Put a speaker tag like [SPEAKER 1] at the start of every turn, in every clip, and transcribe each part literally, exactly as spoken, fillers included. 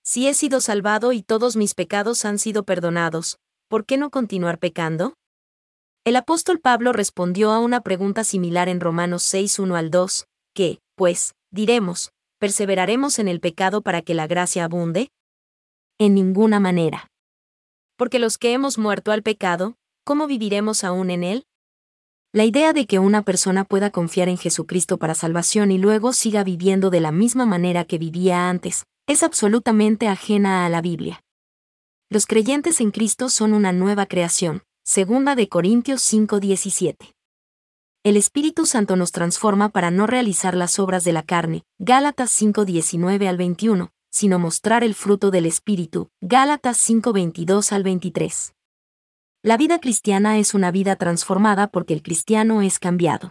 [SPEAKER 1] Si he sido salvado y todos mis pecados han sido perdonados, ¿por qué no continuar pecando? El apóstol Pablo respondió a una pregunta similar en Romanos seis uno al dos, ¿qué, pues, diremos, perseveraremos en el pecado para que la gracia abunde? En ninguna manera. Porque los que hemos muerto al pecado, ¿cómo viviremos aún en él? La idea de que una persona pueda confiar en Jesucristo para salvación y luego siga viviendo de la misma manera que vivía antes, es absolutamente ajena a la Biblia. Los creyentes en Cristo son una nueva creación, segunda de Corintios cinco diecisiete. El Espíritu Santo nos transforma para no realizar las obras de la carne, Gálatas cinco diecinueve al veintiuno, sino mostrar el fruto del Espíritu, Gálatas cinco veintidós al veintitrés. La vida cristiana es una vida transformada porque el cristiano es cambiado.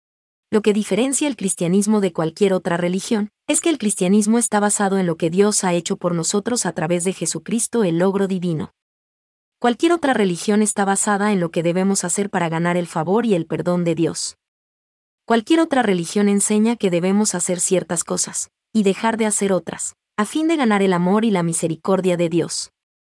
[SPEAKER 1] Lo que diferencia el cristianismo de cualquier otra religión es que el cristianismo está basado en lo que Dios ha hecho por nosotros a través de Jesucristo, el logro divino. Cualquier otra religión está basada en lo que debemos hacer para ganar el favor y el perdón de Dios. Cualquier otra religión enseña que debemos hacer ciertas cosas y dejar de hacer otras, a fin de ganar el amor y la misericordia de Dios.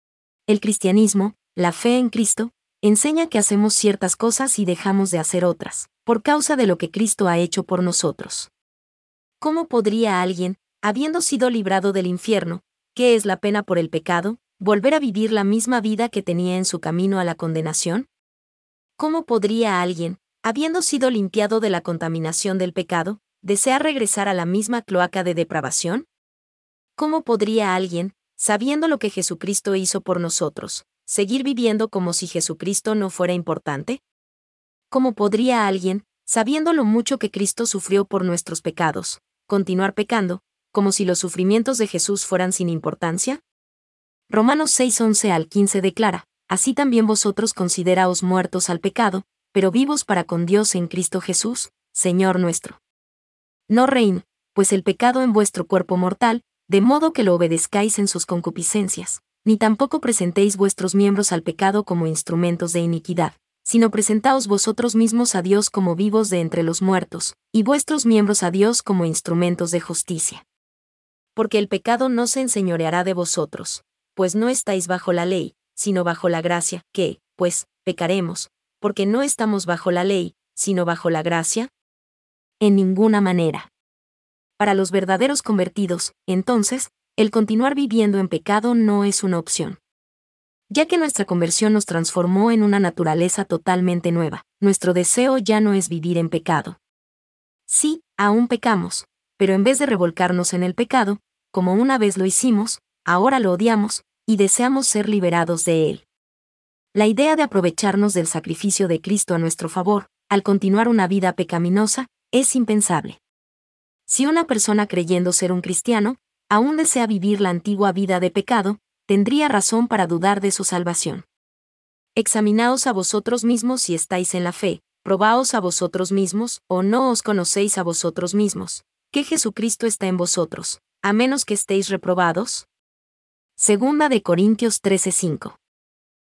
[SPEAKER 1] El cristianismo, la fe en Cristo, enseña que hacemos ciertas cosas y dejamos de hacer otras, por causa de lo que Cristo ha hecho por nosotros. ¿Cómo podría alguien, habiendo sido librado del infierno, que es la pena por el pecado, volver a vivir la misma vida que tenía en su camino a la condenación? ¿Cómo podría alguien, habiendo sido limpiado de la contaminación del pecado, desear regresar a la misma cloaca de depravación? ¿Cómo podría alguien, sabiendo lo que Jesucristo hizo por nosotros, seguir viviendo como si Jesucristo no fuera importante? ¿Cómo podría alguien, sabiendo lo mucho que Cristo sufrió por nuestros pecados, continuar pecando, como si los sufrimientos de Jesús fueran sin importancia? Romanos seis once al quince declara, así también vosotros consideraos muertos al pecado, pero vivos para con Dios en Cristo Jesús, Señor nuestro. No reine, pues el pecado en vuestro cuerpo mortal, de modo que lo obedezcáis en sus concupiscencias, ni tampoco presentéis vuestros miembros al pecado como instrumentos de iniquidad, sino presentaos vosotros mismos a Dios como vivos de entre los muertos, y vuestros miembros a Dios como instrumentos de justicia. Porque el pecado no se enseñoreará de vosotros, pues no estáis bajo la ley, sino bajo la gracia, que, pues, pecaremos, porque no estamos bajo la ley, sino bajo la gracia. En ninguna manera. Para los verdaderos convertidos, entonces, el continuar viviendo en pecado no es una opción. Ya que nuestra conversión nos transformó en una naturaleza totalmente nueva, nuestro deseo ya no es vivir en pecado. Sí, aún pecamos, pero en vez de revolcarnos en el pecado, como una vez lo hicimos, ahora lo odiamos, y deseamos ser liberados de él. La idea de aprovecharnos del sacrificio de Cristo a nuestro favor, al continuar una vida pecaminosa, es impensable. Si una persona creyendo ser un cristiano, aún desea vivir la antigua vida de pecado, tendría razón para dudar de su salvación. Examinaos a vosotros mismos si estáis en la fe, probaos a vosotros mismos, o no os conocéis a vosotros mismos, que Jesucristo está en vosotros, a menos que estéis reprobados. Segunda de Corintios trece cinco.